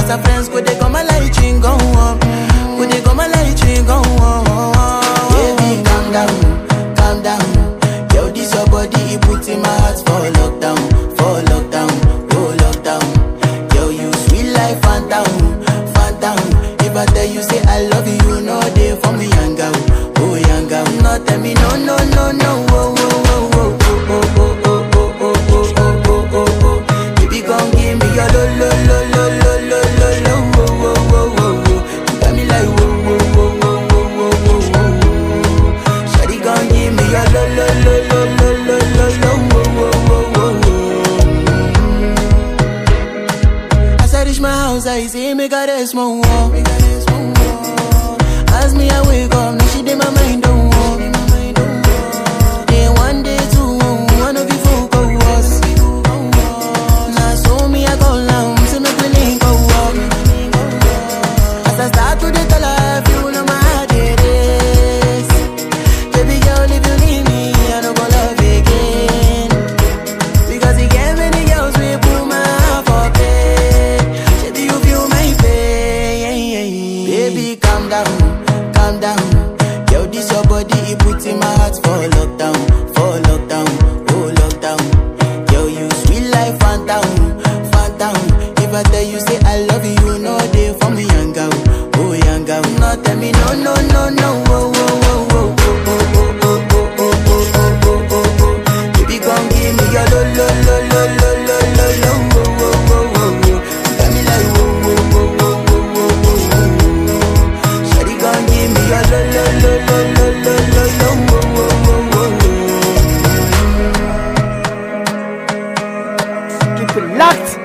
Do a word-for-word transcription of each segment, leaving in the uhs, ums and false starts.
Cause her friends could they come a light ring go on. Could they come a light ring go on. Baby, calm down, calm down. Yo, this your body, it puts in my heart for lockdown, for lockdown, oh lockdown. Yo, you sweet life, phantom, phantom. If I tell you say I love you, you know they for me young girl, oh young girl. No tell me no, no, no, no, oh, oh, oh, oh, oh, oh, oh, oh, oh, oh, oh, oh, oh. Baby, gon' give me your lo, lo, lo, lo, lo, lo, lo, lo, oh, oh, oh, oh, oh. You got me like whoa, whoa, whoa, whoa, whoa, whoa, whoa, whoa. Shawty gon' give me your lo, lo, lo, lo, lo, lo, lo, lo, oh, oh, oh, oh. As I reach my house, I see me got a small wall. As me I wake up, now she did my mind don't walk. Then one day two, one of you folk go was. Now so me I go down, so me we link go up. As I start to the life, you know my heart it is. Baby girl, if you leave me, I don't go love again. Because you get many girls we put my heart for bed. Baby, you feel my pain. Baby, calm down, calm down. Yo, this your body, it puts in my heart for lockdown, for lockdown, oh lockdown. Yo, you sweet life, phantom, phantom. If I tell you say I love you, you know they for me young girl, oh young girl. No tell me no, no, no, no, oh, oh, oh, oh, oh, oh, oh, oh, oh, oh, oh, oh, oh, oh. Baby, gon' give me your lo, lo, lo, lo, lo, lo, lo, lo, oh, oh, oh, oh, oh. You got me like whoa, whoa, whoa, whoa, whoa, whoa, whoa. Shawty gon' give me your lo, lo, lo, lo, lo, lo, lo, lo, oh, oh, oh, oh, oh. Keep it locked.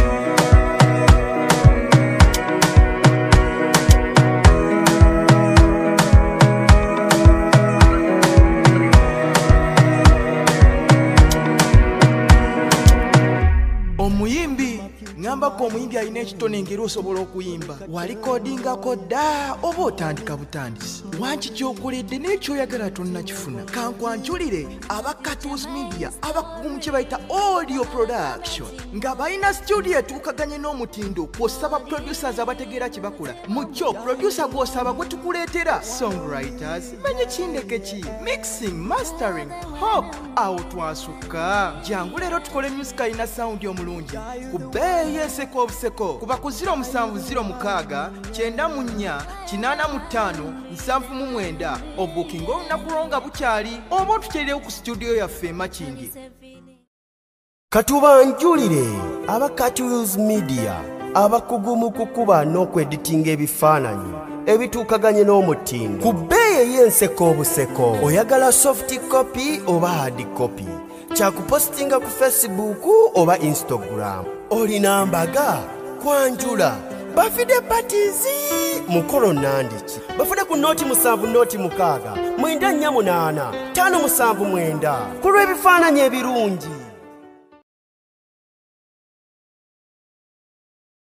Omuyimbi ngamba ko omuyimbi alina ekitone engeri osobola okuyimba walikodingako dda oba otandika butandisi wanki kyokoledde n'ekyoyagala tonnakifuna kankwanjulire aba Cartoons Media abakugumu kye bayita audio production nga balina studio etuukaganye n'omutindo kw'osaba producers abategeera kye bakola mu kyo producer gw'osaba gwe tukuleetera songwriters manye kindeke ki mixing mastering hop awo twasukka jangu leero tukole music alina sound omulungi ku bbeeyi enseko obuseko kuba ku ziro musanvu ziro mukaaga kyenda mu nnya kinaana mu ttaano nsanvu mu mwenda obukinga olunaku lwonga bukyali oba otukyerirewo ku studio yaffe e Makindye. Katubanjulire aba Cartoons Media abakugu mu kukuba n'okweditinga ebifaananyi ebituukaganye n'omutindo ku bbeeyi ey'enseko obuseko. Oyagala soft copy oba hard copy, kyakupostinga ku Facebook oba Instagram. Olina mbaga kwanjula bafide patizi mukolo nandiki bafide ku noti musanvu noti mukaaga mwenda nnya munaana ttaano musanvu mwenda ku lw'ebifaananyi ebirungi.